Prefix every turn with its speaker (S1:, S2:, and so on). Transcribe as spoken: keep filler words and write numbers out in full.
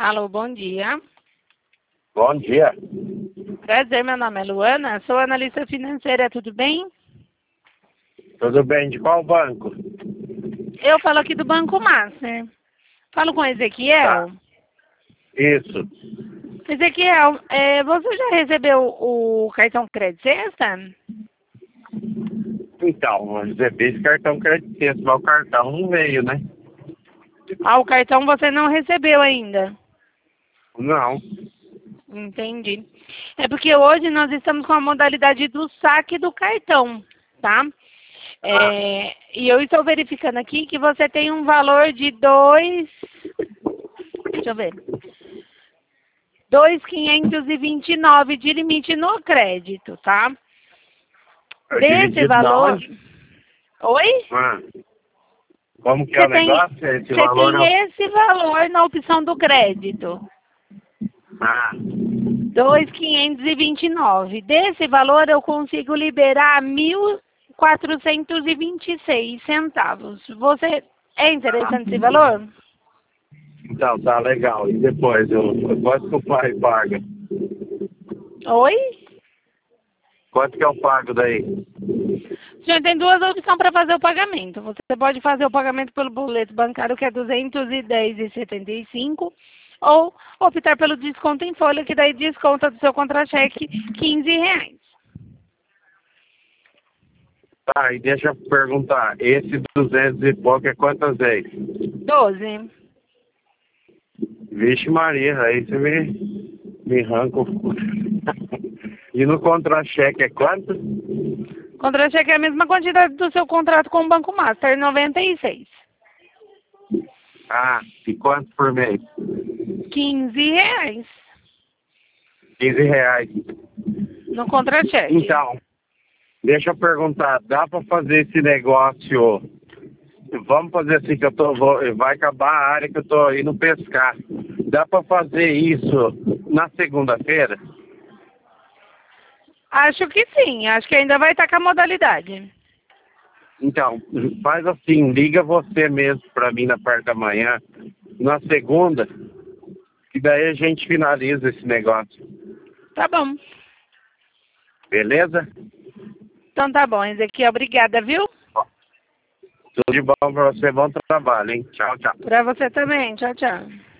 S1: Alô, bom dia.
S2: Bom dia.
S1: Prazer, meu nome é Luana, sou analista financeira, tudo bem?
S2: Tudo bem? De qual banco?
S1: Eu falo aqui do Banco Master. Falo com Ezequiel.
S2: Tá. Isso.
S1: Ezequiel, é, você já recebeu o cartão Crédito Sexta?
S2: Então, eu recebi esse cartão crédito, mas o cartão não veio, né?
S1: Ah, o cartão você não recebeu ainda.
S2: Não.
S1: Entendi. É porque hoje nós estamos com a modalidade do saque do cartão, tá? É, e eu estou verificando aqui que você tem um valor de dois... Deixa eu ver. dois mil quinhentos e vinte e nove de limite no crédito, tá?
S2: Eu
S1: Desse
S2: dividi
S1: valor...
S2: onde?
S1: Oi?
S2: Ah, como que é
S1: Você
S2: o
S1: tem,
S2: negócio? Esse
S1: você
S2: valor
S1: tem
S2: não...
S1: esse valor na opção do crédito.
S2: Ah,
S1: dois mil quinhentos e vinte e nove. Desse valor eu consigo liberar mil quatrocentos e vinte e seis centavos. Você é interessante esse valor?
S2: então, tá legal. E depois, eu, quanto que o pai paga?
S1: Oi?
S2: Quanto que eu pago daí?
S1: O senhor tem duas opções para fazer o pagamento. Você pode fazer o pagamento pelo boleto bancário, que é duzentos e dez reais e setenta e cinco centavos, ou optar pelo desconto em folha, que daí desconta do seu contra-cheque quinze reais.
S2: Tá, e deixa eu perguntar. Esse duzentos e pouco é quantas vezes?
S1: doze.
S2: Vixe Maria, aí você me, me arranca o... E no contra-cheque é quanto?
S1: Contra-cheque é a mesma quantidade do seu contrato com o Banco Master, noventa e seis.
S2: Ah, e quanto por mês?
S1: quinze reais
S2: quinze reais.
S1: no contra-cheque.
S2: Então, deixa eu perguntar, dá para fazer esse negócio? Vamos fazer assim que eu tô, vou, vai acabar a área que eu tô indo pescar. Dá para fazer isso na segunda-feira?
S1: Acho que sim, acho que ainda vai estar com a modalidade.
S2: Então, faz assim, liga você mesmo para mim na parte da manhã, na segunda, e daí a gente finaliza esse negócio.
S1: Tá bom.
S2: Beleza?
S1: Então tá bom, Ezequiel, obrigada, viu?
S2: Tudo de bom para você, bom trabalho, hein? Tchau, tchau.
S1: Pra você também, tchau, tchau.